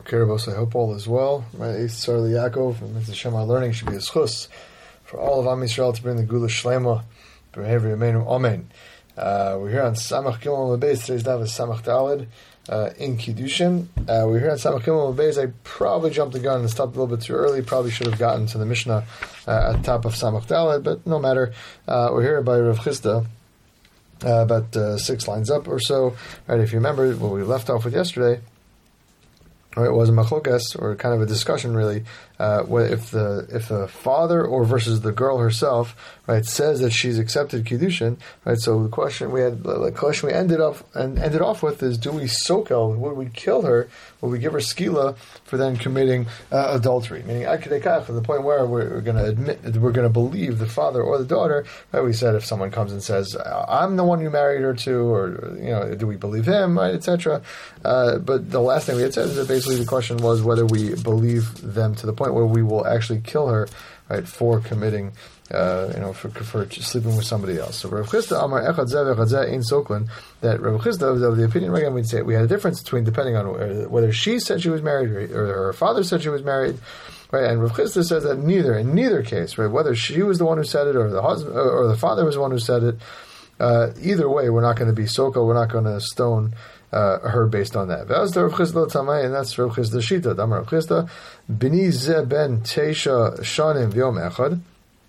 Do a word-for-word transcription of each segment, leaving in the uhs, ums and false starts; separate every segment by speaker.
Speaker 1: Okay, Rabos, I hope all is well. Right, Eith Tzar Yaakov, and Mitzvah Shem, our learning should be a schus for all of Am Yisrael to bring the Gula Shlema, B'Hever Yameinu, Amen. Uh, we're here on Samach Gimel Beis. Today's daf is Samach Daled uh, in Kiddushin. Uh, we're here on Samach Gimel Beis. I probably jumped the gun and stopped a little bit too early. Probably should have gotten to the Mishnah uh, at the top of Samach Daled, but no matter. Uh, we're here by Rav Chisda. Uh, about uh, six lines up or so. Right, if you remember what we left off with yesterday, right, it was a machlokas, or kind of a discussion really, uh, if the if the father or versus the girl herself, right, says that she's accepted kiddushin, right. So the question we had, the question we ended up and ended off with is: do we sokel? Would we kill her? Would we give her skila for then committing uh, adultery? Meaning, akidekach, to the point where we're going to admit, we're going to believe the father or the daughter. Right? We said if someone comes and says, "I'm the one you married her to," or you know, do we believe him, right, et cetera. Uh, but the last thing we had said is that basically the question was whether we believe them to the point where we will actually kill her, right, for committing. Uh, you know, for, for sleeping with somebody else. So Rav Chisda Amar Echad Zeh Echad Zeh Ein Soklin, that Rav Chisda was of the opinion, again, we'd say we had a difference between depending on whether she said she was married or, or her father said she was married, right? And Rav Chisda says that neither, in neither case, right, whether she was the one who said it or the husband or the father was the one who said it, uh, either way, we're not going to be Sokol, we're not going to stone Uh, her based on that. And that's Rav Chisda Shita. Damar Rav Chisda Bini Ze Ben Teisha Shanim V'Yom Echad,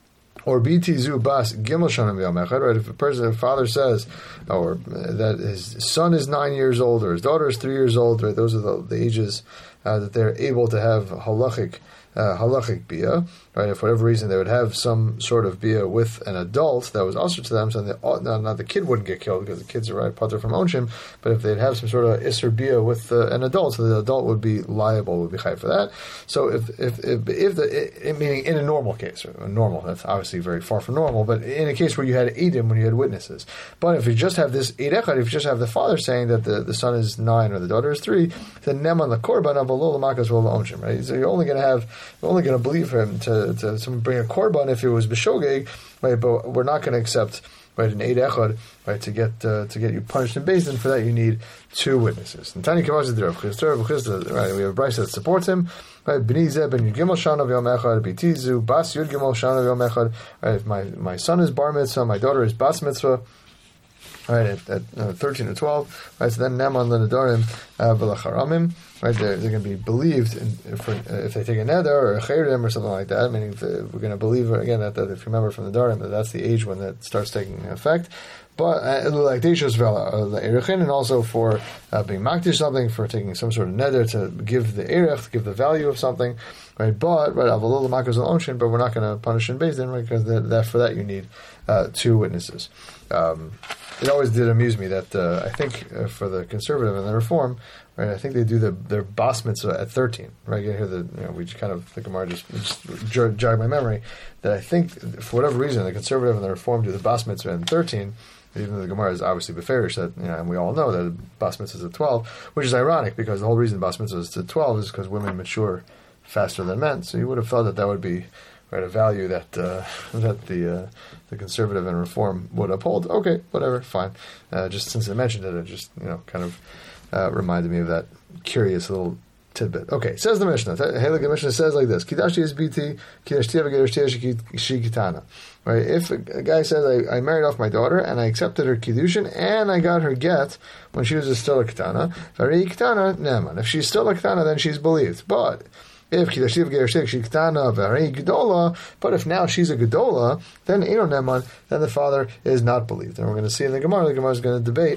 Speaker 1: or B T Zu Bas Gimel Shanim V'Yom Echad. Right? If a person, a father says, or that his son is nine years old or his daughter is three years old, right? Those are the, the ages uh, that they're able to have halachic uh, halachic bia. Right? If for whatever reason they would have some sort of bia with an adult that was also to them, so the, not, not the kid wouldn't get killed because the kids are right pater from onshim, but if they'd have some sort of isser bia with uh, an adult, so the adult would be liable, would be chai for that. So if if if, if the it, meaning in a normal case, or normal, that's obviously very far from normal, but in a case where you had edim, when you had witnesses, but if you just have this eid echad, if you just have the father saying that the, the son is nine or the daughter is three, then neman the korban of alol makas v'ol onshim, right? So you're only going to have, you're only going to believe him to to, to bring a korban if it was b'shogeg, right? But we're not going to accept, right, an eid echad, right, to get uh, to get you punished in Beis Din. For that you need two witnesses. And Tani Kavaz Rav Chisda, Rav Chisda, right? We have a brayso that supports him. Right, B'ni Zeh Ben Yud Gimel Shana V'Yom Echad, B'tizu Bas Yud Gimel Shana V'Yom Echad. Right, if my my son is bar mitzvah, my daughter is bas mitzvah. Right, at, at uh, thirteen or twelve, right, so then Neman Lenedarim V'Lacharamim, right, they're, they're going to be believed in, if, uh, if they take a neder or a chayrim or something like that, meaning the, we're going to believe, again, that, that if you remember from the Darim, that that's the age when that starts taking effect. But like Deishos Vela, the Erechin, and also for uh, being makdish something, for taking some sort of neder to give the Erech, to give the value of something, right? But, right, Avalol Makas al Onshin, but we're not going to punish in Beis Din, right? Because that, that, for that you need uh, two witnesses. Um, it always did amuse me that uh, I think uh, for the conservative and the reform, right, I think they do the, their bas mitzvah at thirteen, right? You hear the, you know, we just kind of, the Gemara just, just jog my memory, that I think, for whatever reason, the conservative and the reform do the bas mitzvah at thirteen, even though the Gemara is obviously beferish, that, you know, and we all know that bas mitzvah is at twelve, which is ironic, because the whole reason bas mitzvah is at twelve is because women mature faster than men, so you would have thought that that would be, right, a value that uh, that the uh, the conservative and reform would uphold. Okay, whatever, fine. Uh, just since I mentioned it, it just, you know, kind of uh, reminded me of that curious little tidbit. Okay, says the Mishnah. Halakha Mishnah says like this: Kidashi is biti, kidashti v'gedashti shikitana. Right? If a guy says, I, I married off my daughter and I accepted her kiddushin and I got her get when she was still a kitana, very kitana neman. If she's still a kitana, then she's believed. But if kidashti v'gedashti shikitana very gedola, but if now she's a gedola, then eno neman, then the father is not believed. And we're going to see in the Gemara, the Gemara is going to debate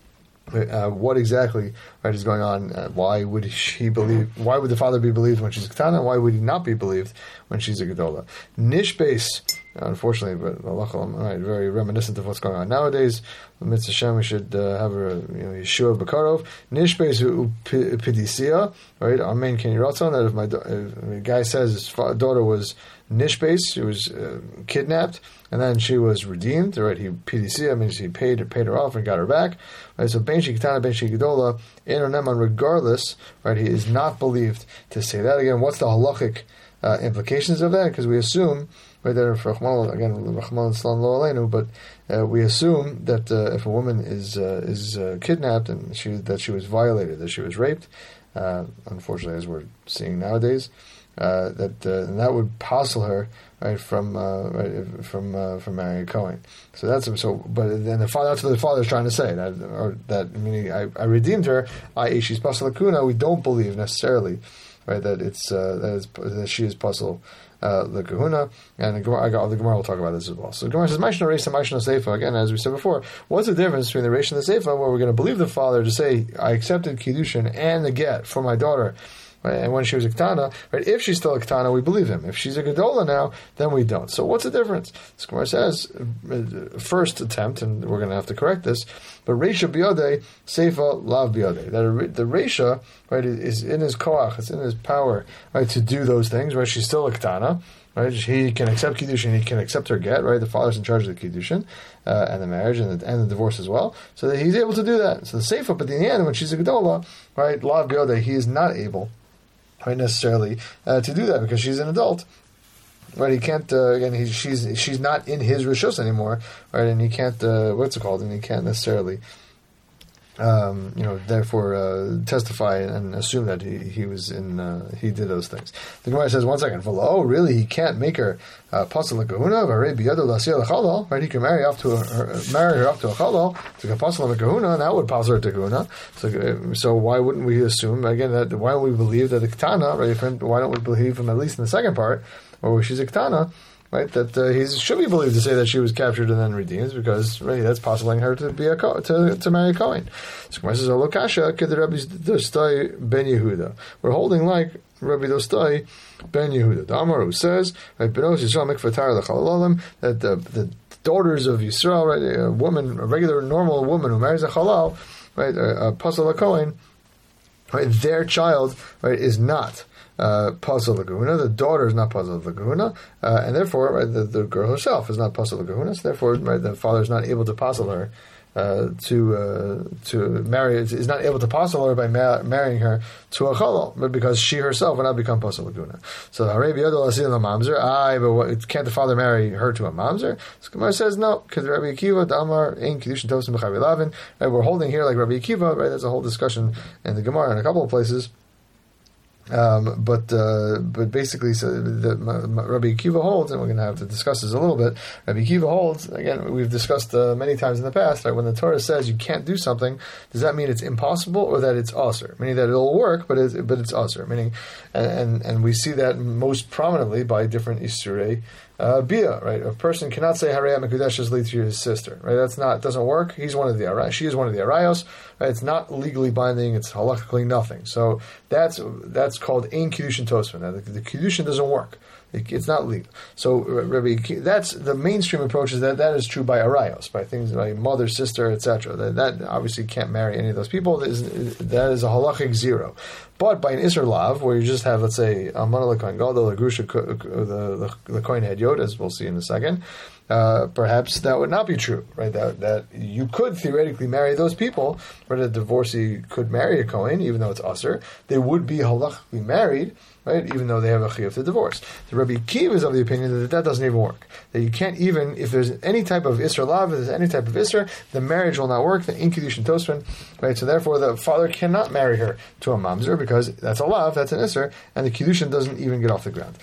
Speaker 1: Uh, what exactly, right, is going on. Uh, why would she believe? Why would the father be believed when she's a ketana? Why would he not be believed when she's a gedola? Nishbase, unfortunately, but right, very reminiscent of what's going on nowadays. Mitzvah Shem, we should uh, have a, you know, Yeshua Bakarov. Nishbase upidisia, right? Amen. Can you write on that? If my if a guy says his daughter was nishbase, she was uh, kidnapped, and then she was redeemed, right? He P D C, I mean, he paid paid her off and got her back, right? So ben shikitana ben shikidola in or neman, regardless, right? He is not believed to say that again. What's the halachic uh, implications of that, because we assume, right, that for Rahman, again, Rahman Islam Lo Aleinu, but uh, we assume that uh, if a woman is uh, is uh, kidnapped and she that she was violated, that she was raped, uh, unfortunately, as we're seeing nowadays, uh, that uh, and that would puzzle her, right, from uh, right, from uh, from marrying a Kohen. So that's so. But then the father, that's what the father is trying to say, that or that meaning I, I redeemed her, that is she's pasal lakuna. We don't believe necessarily, right, that it's uh, that, is, that she is pasal uh, lakuna. And the Gemara, I got the Gemara will talk about this as well. So the Gemara says Maishna Reis and Maishna Seifa. Again, as we said before, what's the difference between the Reish and the Seifa, where we're going to believe the father to say I accepted kiddushin and the get for my daughter. Right? And when she was a Ketana, right, if she's still a Ketana, we believe him. If she's a Gedola now, then we don't. So what's the difference? The Gemara says, uh, first attempt, and we're going to have to correct this, but Reisha Biyodei, Seifa Lav Biyodei. That the Reisha, right, is in his koach, it's in his power, right, to do those things, right? She's still a Ketana, right? He can accept Kiddushin, he can accept her get, right? The father's in charge of the Kiddushin, uh, and the marriage, and the, and the divorce as well. So that he's able to do that. So the Seifa, but in the end, when she's a Gedola, right, Lav Biyodei, he is not able, right, necessarily uh, to do that because she's an adult, right? He can't uh, again. He, she's she's not in his rishus anymore, right? And he can't uh, what's it called? And he can't necessarily, um, you know, therefore uh, testify and assume that he he was in uh, he did those things. The Gemara says one second. Oh, really? He can't make her pasal lekahuna, right? He can marry off to her, marry her off to a chalal to a pasal lekahuna, and that would pass her to kahuna. So, so why wouldn't we assume again that? Why don't we believe that the ketana, right? Why don't we believe him at least in the second part, or she's a ketana? Right, that uh, he should be believed to say that she was captured and then redeemed, because right, that's possibling her to be a to to marry a Kohen. So Gemara says, "Lo kasha ked Rabbi Dostai ben Yehuda." We're holding like Rabbi Dostai ben Yehuda. The Amar who says, "Right, benos Yisrael mikvatar lechalalim," that the the daughters of Yisrael, right, a woman, a regular normal woman who marries a halal, right, a, a pasal Kohen, right, their child, right, is not Uh, pasal l'gehuna. The daughter is not pasal l'gehuna, uh, and therefore right, the, the girl herself is not pasal l'gehuna. So therefore, right, the father is not able to pasal her uh, to uh, to marry. Is not able to pasal her by ma- marrying her to a chalal, but because she herself will not become pasal l'gehuna. So Rabbi Yodel asin la mamzer. Ah, but what, can't the father marry her to a mamzer? So Gemara says no, because Rabbi Akiva damar ein kiddushin tosim b'chavi lavin. Right, we're holding here like Rabbi Akiva. Right, there's a whole discussion in the Gemara in a couple of places. Um, but uh, but basically, so the, the, Rabbi Akiva holds, and we're going to have to discuss this a little bit. Rabbi Akiva holds, again, we've discussed uh, many times in the past, right, when the Torah says you can't do something, does that mean it's impossible or that it's asur? Meaning that it'll work, but it's, but it's asur. Meaning, and, and and we see that most prominently by different isurei. Uh, bia, right? A person cannot say Harei Mekudeshes lead to his sister, right? That's not, doesn't work. He's one of the arayos. She is one of the arayos. Right? It's not legally binding. It's halachically nothing. So that's that's called ein kiddushin tosfin. The, the kiddushin doesn't work. It, it's not legal. So Rabbi, that's the mainstream approach. Is that that is true by arayos, by things like mother, sister, et cetera. That, that obviously can't marry any of those people. That is, that is a halachic zero. But by an Isser Lav, where you just have, let's say, Amana L'Kohen Gadol, the Grusha, the, the, the Kohen Head Yod, as we'll see in a second, uh, perhaps that would not be true, right? That that you could theoretically marry those people, where a divorcee could marry a Kohen, even though it's Asr. They would be halachically married, right? Even though they have a chiyuv to divorce. The Rabbi Akiva is of the opinion that that doesn't even work. That you can't even, if there's any type of Isser Lav, if there's any type of Isser, the marriage will not work, the ein kiddushin tosfin, right? So therefore the father cannot marry her to a mamzer, because that's a Lav, that's an Isser, and the kiddushin doesn't even get off the ground.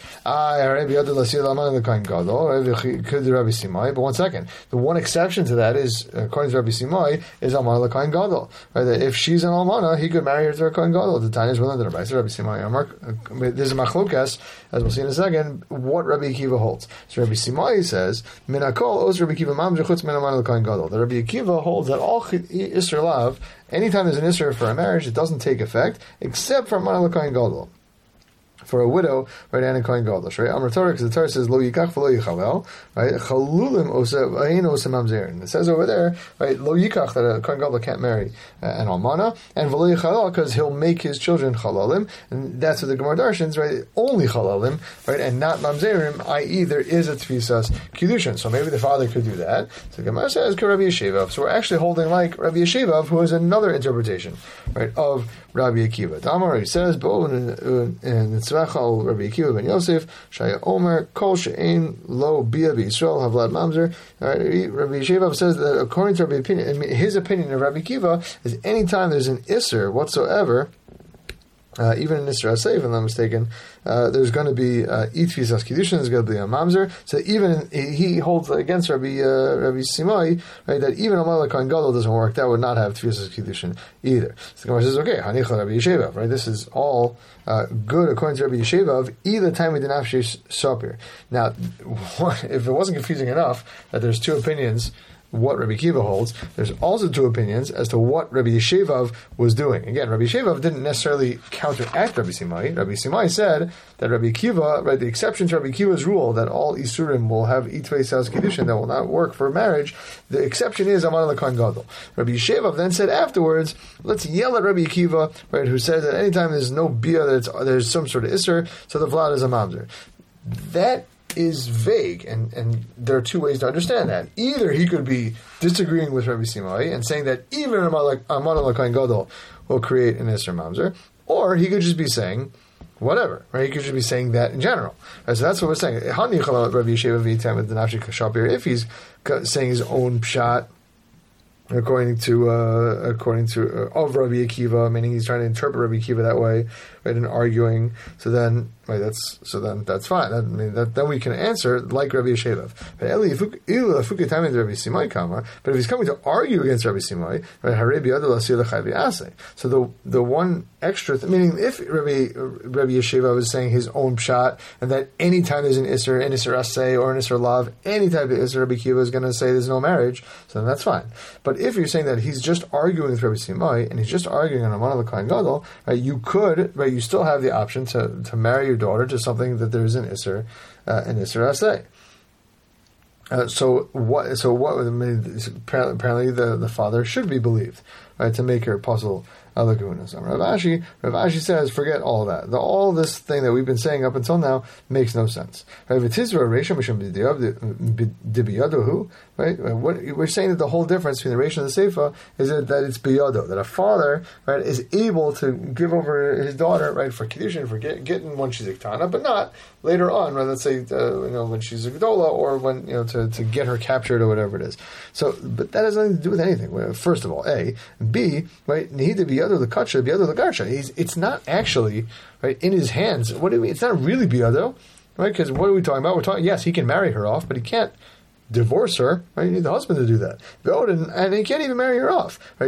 Speaker 1: But one second, the one exception to that is, according to Rabbi Simai, is Amar L'Kohen Gadol. Right? That if she's an Almana, he could marry her to a Kohen Gadol. The Tanya is willing to Rabbi Simai Amar. There's a machlokas, as we'll see in a second, what Rabbi Akiva holds. So Rabbi Simai says, Minakol os Rabbi Akiva mamzer chutz min Amar L'Kohen Gadol. The Rabbi Akiva holds that all Isser Lav, anytime there's an Isser for a marriage, it doesn't take effect, except for Amar L'Kohen Gadol. For a widow, right, and a Kohen Gadol, right? Amar Torah, because the Torah says, Lo yikach v'lo yichalel, right? Chalulim osein osem mamzerin. It says over there, right, Lo yikach, that a Kohen Gadol can't marry uh, an almana, and v'lo yichalel, because he'll make his children chalalim, and that's what the Gemara darshans, right? Only chalalim, right, and not mamzerim, that is, there is a tfisas kiddushin. So maybe the father could do that. So the Gemara says, Rabbi Yeshivav. So we're actually holding like Rabbi Yeshivav, who is another interpretation, right, of Rabbi Akiva. Damar, he says, Bo, and it's Tzvachal Rabbi Akiva ben Yosef Shaya Omer Kol She'ein Lo Bia B'Yisrael Havlad Mamzer. Rabbi Yeshiva says that according to Rabbi opinion, his opinion of Rabbi Akiva is any time there's an Isser whatsoever, Uh, even in Isra Asay, if I'm not mistaken, uh, there's going to be Itfis uh, Kiddushin, there's going to be a Mamzer. So even he holds against Rabbi uh, Rabbi Simai, right, that even a Malak Kohen Gadol doesn't work. That would not have Tfis Kiddushin either. So the Gemara says, okay, Hanicha Rabbi Yeshiva, right? This is all uh, good according to Rabbi Yeshiva of either time we did not Sapir. Now, what, if it wasn't confusing enough that there's two opinions what Rabbi Akiva holds, there's also two opinions as to what Rabbi Yeshivav was doing. Again, Rabbi Yeshivav didn't necessarily counteract Rabbi Simai. Rabbi Simai said that Rabbi Akiva, right, the exception to Rabbi Akiva's rule that all Isurim will have Itvei Sas Kiddushin that will not work for marriage, the exception is Aman Lakan Gadol. Rabbi Yeshivav then said afterwards, let's yell at Rabbi Akiva, right, who says that anytime there's no bia, that it's, there's some sort of Isser, so the Vlad is a Mamzer. That is vague, and, and there are two ways to understand that. Either he could be disagreeing with Rabbi Simai and saying that even a Aman Lakan Gadol will create an Isser Mamzer, or he could just be saying whatever, right? He could just be saying that in general. Right, so that's what we're saying. If he's saying his own pshat, according to uh, according to uh, of Rabbi Akiva, meaning he's trying to interpret Rabbi Akiva that way, right, and arguing. So then, right, that's so then that's fine. That, I mean, that, then we can answer like Rabbi Yeshiva. But if he's coming to argue against Rabbi Simai, right, so the the one extra, th- meaning if Rabbi Rabbi Yeshiva was saying his own pshat, and that any time there's an Isser, an Isser Asay or an Isser Lav, any type of Isser, Rabbi Akiva is going to say there's no marriage, so then that's fine. But if you're saying that he's just arguing with Rabbi Simai, and he's just arguing on Aman Lakan Gadol, right, you could, right, you still have the option to, to marry your daughter to something that there is an Isser, uh, an Isser Asay. Uh, so what? So what? I mean, apparently, apparently the, the father should be believed, right, to make her puzzle alagunas. So Rav Ashi, Rav Ashi says, forget all that. The, all this thing that we've been saying up until now makes no sense. Right? Right? What we're saying that the whole difference between the Reish and the Seifa is that, that it's biyado, that a father, right, is able to give over his daughter, right, for kiddushin, for get, getting when she's a ktana, but not later on, right, let's say uh, you know, when she's a gedola, or when, you know, to, to get her captured or whatever it is. So, but that has nothing to do with anything. First of all, A, B, right, need to be other the kacha, be other the garsha. He's it's not actually, right, in his hands. What do we? It's not really biyado, right? Because what are we talking about? We're talking. Yes, he can marry her off, but he can't divorce her, right? You need the husband to do that. And he can't even marry her off, right?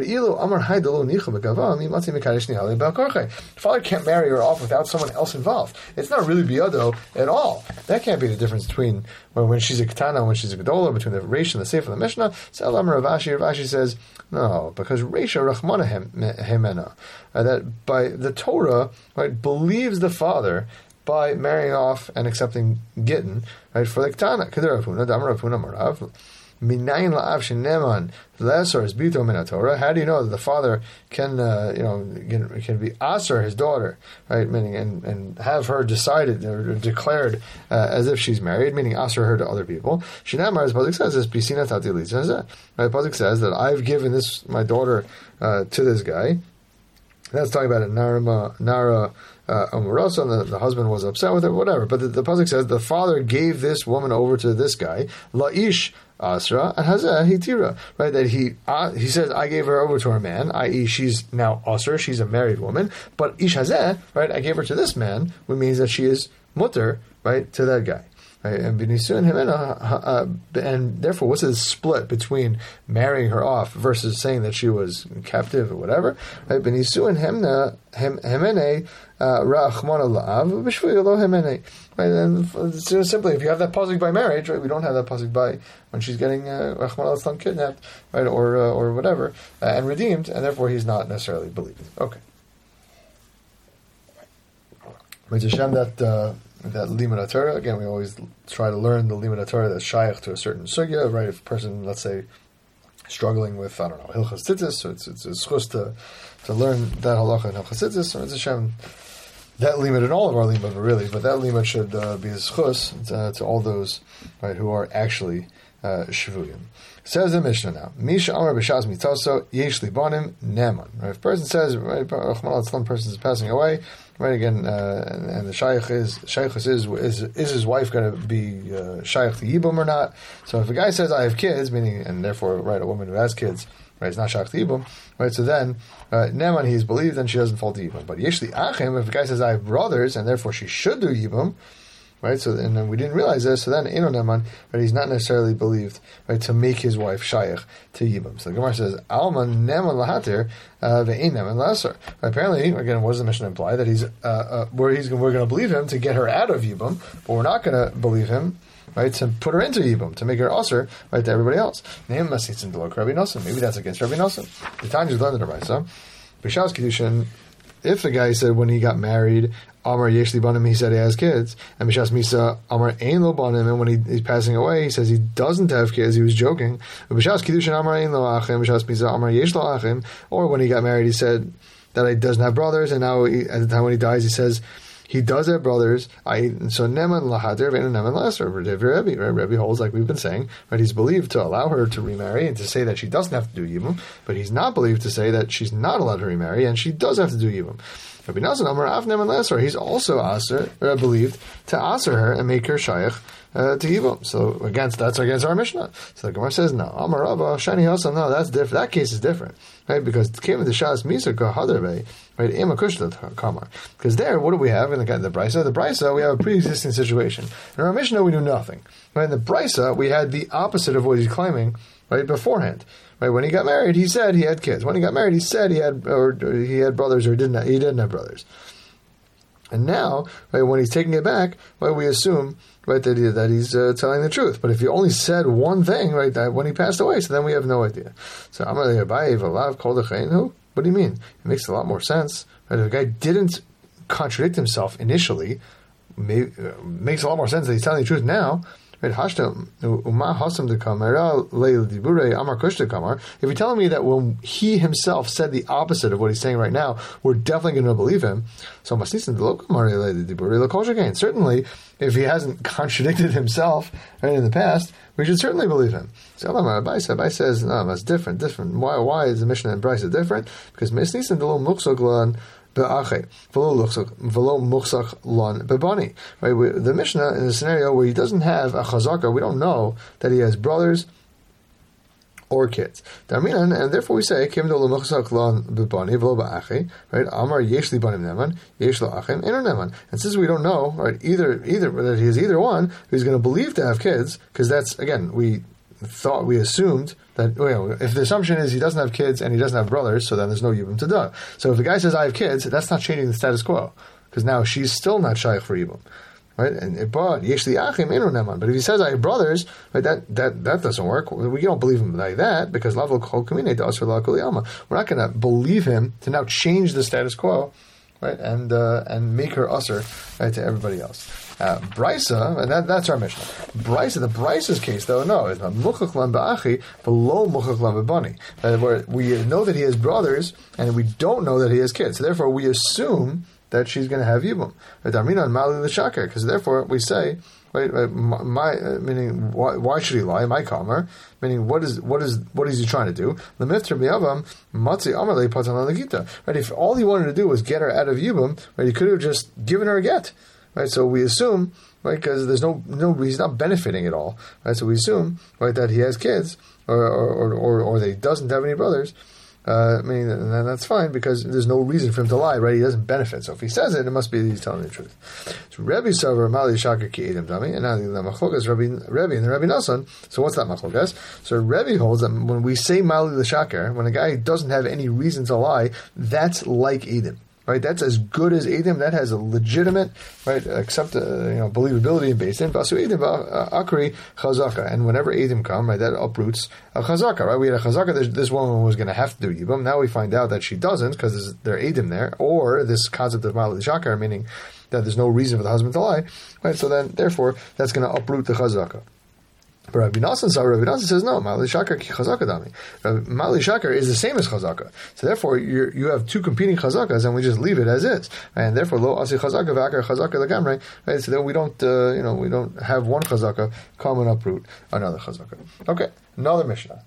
Speaker 1: The father can't marry her off without someone else involved. It's not really biyado at all. That can't be the difference between when, when she's a ketana and when she's a gedola, between the Reish and the Seif and the Mishnah. So Rav Ashi, Rav Ashi says, no, because Reisha Rachmana Hemena, uh, that by the Torah, right, believes the father by marrying off and accepting gittin, right, for the ketana. Kedar Rafuna, Damar Rafuna Marav, Minayin la'av sheneman lesor is bito min Torah. How do you know that the father can, uh, you know, can, can be aser his daughter, right? Meaning, and, and have her decided or declared uh, as if she's married, meaning aser her to other people. Shinamar, as Pasuk says, is pisina tati litzah. Right? Pasuk says that I've given this my daughter uh, to this guy. That's talking about a Narama, Nara uh, Amorosa, and the, the husband was upset with it, whatever. But the, the pasuk says the father gave this woman over to this guy, La'ish Asra and Hazeh Hitira, right? That he uh, he says I gave her over to her man, that is, she's now Asra, she's a married woman. But Ish Hazeh, right? I gave her to this man, which means that she is mutter, right, to that guy. Right? And uh, and therefore, what's the split between marrying her off versus saying that she was captive or whatever? Right? Right? And so simply, if you have that pasuk by marriage, right? We don't have that pasuk by when she's getting uh, Rachmana litzlan kidnapped, right, or uh, or whatever, uh, and redeemed, and therefore he's not necessarily believed. Okay. But Hashem, that uh, that limud Torah, again, we always try to learn the limud Torah that's shaykh to a certain sugya, right? If a person, let's say, struggling with, I don't know, Hilchas Tzitzis, so it's it's a schus to to learn that halacha in Hilchas Tzitzis, so it's Hashem, that limud in all of our limud, really, but that limud should uh, be a schus uh, to all those, right, who are actually uh, shvuyim. Says the Mishnah now, Misha Amar B'Shas Mitaso Yesh Libanim Neman. Right, if a person says, right, some person is passing away, right again, uh, and, and the shaykh is shaykh is is is his wife going to be uh, shaykh to Yibum or not? So if a guy says I have kids, meaning and therefore right a woman who has kids, right, it's not shaykh to Yibum, right? So then uh, Neman he's believed and she doesn't fall to Yibum. But Yesh Li Achim, if a guy says I have brothers and therefore she should do Yibum. Right, so and then we didn't realize this. So then Eino Neman, right, he's not necessarily believed, right, to make his wife shaykh to Yibum. So the Gemara says Alman Neman lahatir ve'ein Neman laser. Apparently, again, what does the Mishnah imply that he's uh, uh, where he's we're going to believe him to get her out of Yibum, but we're not going to believe him, right, to put her into Yibum to make her aser, right, to everybody else. Name Masitzin Delok Rabbi Nosson. Maybe that's against Rabbi Nosson. The time you learned the Rabbisa. B'Shas Kiddushin. If the guy said when he got married, Amar Yesh Li Banim, he said he has kids, and B'Shas Misa Amar Ein Lo Banim, and when he, he's passing away, he says he doesn't have kids. He was joking. B'Shas Kiddushin Amar Ein Lo Achim, B'Shas Misa Amar Yesh Lo Achim, or when he got married, he said that he doesn't have brothers, and now he, at the time when he dies, he says he does have brothers. I so Neman Lahadir Ve'enu Neman Laser. Rebbe, right? Rebbe holds, like we've been saying, right? He's believed to allow her to remarry and to say that she doesn't have to do Yibum, but he's not believed to say that she's not allowed to remarry and she does have to do Yibum. Rabbi Nosson Amar Av Neman Laser. He's also aser, uh, believed to aser her and make her shaykh uh, to Yibum. So against that's against our Mishnah. So the Gemara says no. Amar Rabba Shani Hasan. No, that's different. That case is different, right? Because it came with the Shas Misa Kahadarbe, right? Ema Kushta Kamar. Because there, what do we have in the the Brisa? The Brisa, we have a pre-existing situation. In our Mishnah, we do nothing. Right? In the Brisa, we had the opposite of what he's claiming, right, beforehand. Right, when he got married, he said he had kids. When he got married, he said he had or he had brothers or didn't. Have, he didn't have brothers. And now, right, when he's taking it back, right, we assume, right, that, he, that he's uh, telling the truth. But if he only said one thing, right, that when he passed away, so then we have no idea. So I'm going to buy Valav Kol Dechain. Who? What do you mean? It makes a lot more sense. Right? If a guy didn't contradict himself initially, may, uh, makes a lot more sense that he's telling the truth now. If you're telling me that when he himself said the opposite of what he's saying right now, we're definitely going to believe him. So certainly, if he hasn't contradicted himself right in the past, we should certainly believe him. So Abai says, no, that's different. Different. Why? Why is the Mishnah and Brisa different? Because Right, the Mishnah in a scenario where he doesn't have a chazaka, we don't know that he has brothers or kids. And therefore we say, right? Amar yesh li banim neman, yesh lo achim, eno neman. And since we don't know, right, either either that he has either one, he's going to believe to have kids, because that's, again, we thought, we assumed that, well, if the assumption is he doesn't have kids and he doesn't have brothers, so then there's no Yibum to do. So if the guy says, I have kids, that's not changing the status quo, because now she's still not shaykh for Yibum. Right? And but yesh li achim eno neman. But if he says I have brothers, right, that that that doesn't work. We don't believe him like that, because lav kol kamine to asr la kol yama. We're not going to believe him to now change the status quo, right, and uh, and make her usher, right, to everybody else. Uh, Brisa, and that, that's our Mishnah. Brisa, the Brisa's case, though, no, it's not muchachlan ba'achi, below muchachlan b'bani. Uh, where we know that he has brothers, and we don't know that he has kids. So therefore, we assume that she's going to have Yibum. Because therefore, we say, right, my, my uh, meaning, why, why should he lie? My kamar, meaning, what is what is what is he trying to do? Right, if all he wanted to do was get her out of Yibum, right, he could have just given her a get. Right, so we assume, right, because there's no no he's not benefiting at all, right? So we assume, right, that he has kids, or or or, or that he doesn't have any brothers. Uh, I mean, and that's fine, because there's no reason for him to lie, right? He doesn't benefit. So if he says it, it must be that he's telling the truth. So Rebbe Savar Mali Shaka Ki Edom Dami, and now the Machlokas Rebbe Rebbe and the Rebbe Nosson. So what's that Machlokas? So Rebbe holds that when we say Mali L'Shakar, when a guy doesn't have any reason to lie, that's like Edom. Right, that's as good as Edom. That has a legitimate, right, accept, uh, you know, believability based in Basu Edom Akri Chazaka. And whenever Edom come, right, that uproots a Chazaka. Right, we had a Chazaka. This, this woman was going to have to do Yibum. Now we find out that she doesn't, because there's Edom there, or this concept of Ma'al Shakar, meaning that there's no reason for the husband to lie. Right, so then therefore that's going to uproot the Chazaka. But Rabbi Nassan saw, Rabbi Nassan says, no, Mali Shakar ki Chazaka dami. Mali Shakar is the same as Chazaka. So therefore, you you have two competing Chazakas, and we just leave it as is. And therefore, Lo Asi Chazaka Vakar Chazaka Lagamre, right? So then we don't, uh, you know, we don't have one Chazaka come and uproot another Chazaka. Okay, another Mishnah.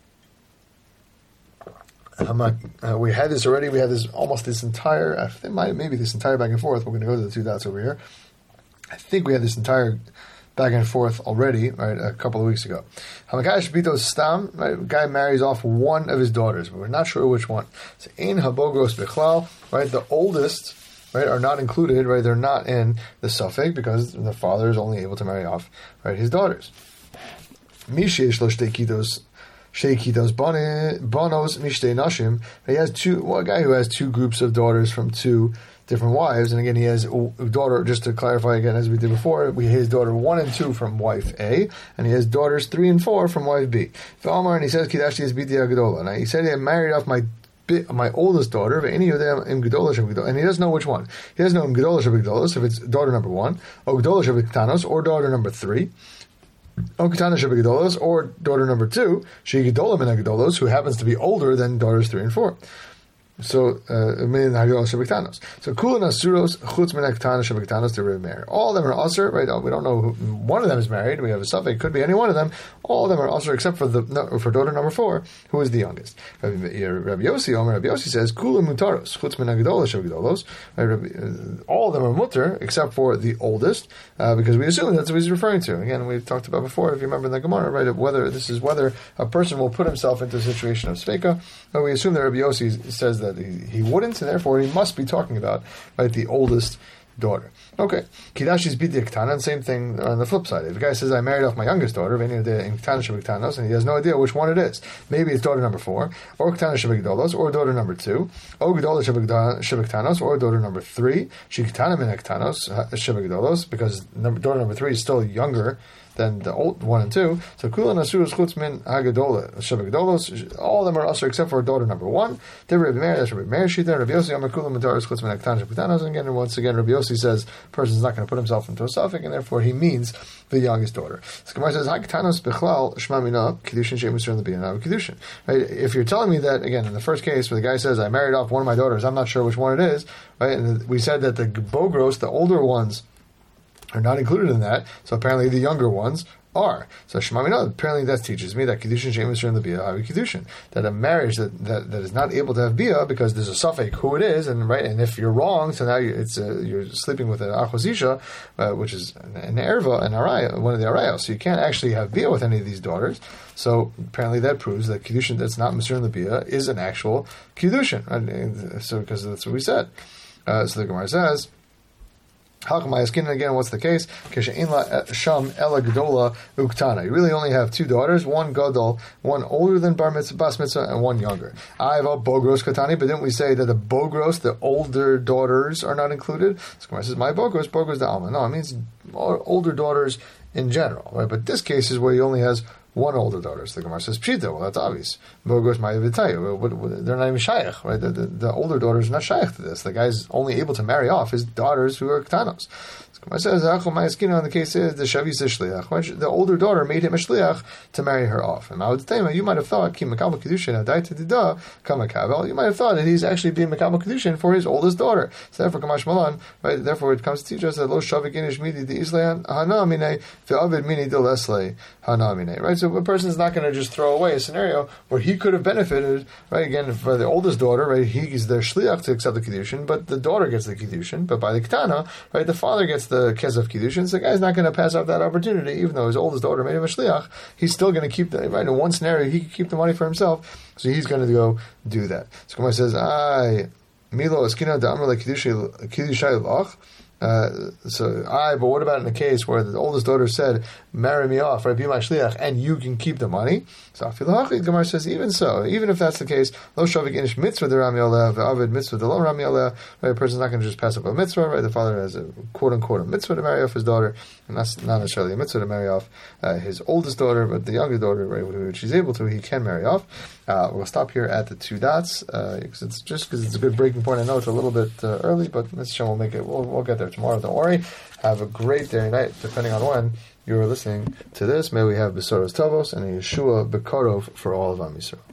Speaker 1: Not, uh, we had this already. We had this almost this entire, I think maybe this entire back and forth. We're going to go to the two dots over here. I think we had this entire back and forth already, right, a couple of weeks ago. Hamakash Bito Stam, right, a guy marries off one of his daughters, but we're not sure which one. So Ein Habogros Bechlal, right, the oldest, right, are not included, right, they're not in the suffix because the father is only able to marry off, right, his daughters. Mishesh Lo Shtei Kitos, Shtei Kitos Bonos Mishtei Nashim, he has two, well, a guy who has two groups of daughters from two different wives, and again, he has a daughter, just to clarify again, as we did before, we his daughter one and two from wife A, and he has daughters three and four from wife B. V'amar, and he says, Kidashti is Biti Agadola. Now, he said he had married off my my oldest daughter, but any of them im Gedolah Shabbat, and he doesn't know which one. He doesn't know im Gedolah Shabbat, if it's daughter number one, or Gedolah Shabbat Tanos, or daughter number three, or Ketana Shabbat Gedolos, or daughter number two, She Gedolah Min Gedolos, who happens to be older than daughters three and four. So, uh, so Kulan Asuros Chutz Min Haktana Shabaktanos to marry. All of them are Asur, right? We don't know who, one of them is married. We have a suffix. It could be any one of them. All of them are Asur except for the no, for daughter number four, who is the youngest. Rabbi, Rabbi Yossi, Omer Rabbi Yossi says Kulan Mutaros Chutz Min Hagdolos Shabakdolos. All of them are mutter except for the oldest, uh, because we assume that's what he's referring to. Again, we've talked about before. If you remember in the Gemara, right? Whether this is whether a person will put himself into a situation of sveka, but we assume that Rabbi Yossi says that he, he wouldn't, and therefore he must be talking about, right, the oldest daughter. Okay. Kidashi's Biti Ktana, same thing on the flip side. If a guy says, I married off my youngest daughter, and he has no idea which one it is. Maybe it's daughter number four, or Ktana Shabikdolos, or daughter number two, or Gdola Shabiktanos, or daughter number three, Shikitana Min Ktanos Shabikdolos, because daughter number three is still younger than the old one and two. So Kulan Asurus Chutz Min Hagadola Shabakdolos, all of them are Asur except for daughter number one. They were married, that's Rabbi Meir Shita, Rabbi Yossi Amar Kulan Mataris Chutz Min Haktan Shabaktanos. And again, once again, Rabbi Yossi says a person's not going to put himself into a suffix, and therefore he means the youngest daughter. So Gemara says Haktanos Bechlal Shma Mina Kiddushin Shem Yisrael the Biyanav Kiddushin. Right? If you're telling me that, again, in the first case where the guy says I married off one of my daughters, I'm not sure which one it is, right? And we said that the Bogros, the older ones, are not included in that. So apparently the younger ones are. So Shemamina, apparently that teaches me that Kiddushin Shem Yisrael the Bia Havi Kiddushin. That a marriage that, that, that is not able to have Bia because there's a suffix who it is, and right, and if you're wrong, so now you, it's uh, you're sleeping with an Achosisha, uh, which is an, an Erva, an Araya, one of the Arayos. So you can't actually have Bia with any of these daughters. So apparently that proves that Kiddushin that's not Yisrael the Bia is an actual Kiddushin. Right? So because that's what we said. Uh, so the Gemara says, and again, what's the case? Sham Ela Gedola Uktana. You really only have two daughters, one Gadol, one older than Bar Mitzvah, Bas Mitzvah, and one younger. I have a Bogros Katani, but didn't we say that the Bogros, the older daughters, are not included? So Gemara says, my Bogros, Bogros the Alma. No, it means older daughters in general, right? But this case is where he only has one older daughter. So the Gemara says, Pshita, well, that's obvious. Bogos Ma'avitayu. They're not even shaykh, right? The, the, the older daughters are not shaykh to this. The guy's only able to marry off his daughters who are Ktanos. Gemara says, on the case is the Shavis Shliach. The older daughter made him a Shliach to marry her off. And you might have thought, you might have thought that he's actually being Makabal Kedushin for his oldest daughter. So therefore, Kamash Malan, right? Therefore, it comes to teach us that Lo Shavik Inish Midi the Islan Hana Mine, Ve'avid Mini de Lesle Hana Mine. Right? So a person is not going to just throw away a scenario where he could have benefited, right? Again, for the oldest daughter, right? He's their Shliach to accept the Kedushin, but the daughter gets the Kedushin. But by the Ketana, right? The father gets the Kesef Kiddushin, so the guy's not going to pass up that opportunity, even though his oldest daughter made him a shliach. He's still going to keep the right. In one scenario, he could keep the money for himself, so he's going to go do that. So Gemara says, "I Milo Eskina Da'amar Le Kiddushay Lach." Uh, so I, but what about in a case where the oldest daughter said, "Marry me off, right? Be my shliach, and you can keep the money." So Afilachid Gemara says, even so, even if that's the case, lo shavik inish mitzvah the rami aleh, ve'avid mitzvah the lo rami aleh. Right, a person's not going to just pass up a mitzvah. Right, the father has a quote unquote a mitzvah to marry off his daughter, and that's not necessarily a mitzvah to marry off uh, his oldest daughter, but the younger daughter, right, which he's able to, he can marry off. Uh, we'll stop here at the two dots uh, because it's just because it's a good breaking point. I know it's a little bit uh, early, but Mister Shem will make it. We'll, we'll get there. tomorrow. Don't worry. Have a great day or night, depending on when you are listening to this. May we have Besoros Tovos and a Yeshua Bekarov for all of Am Yisrael.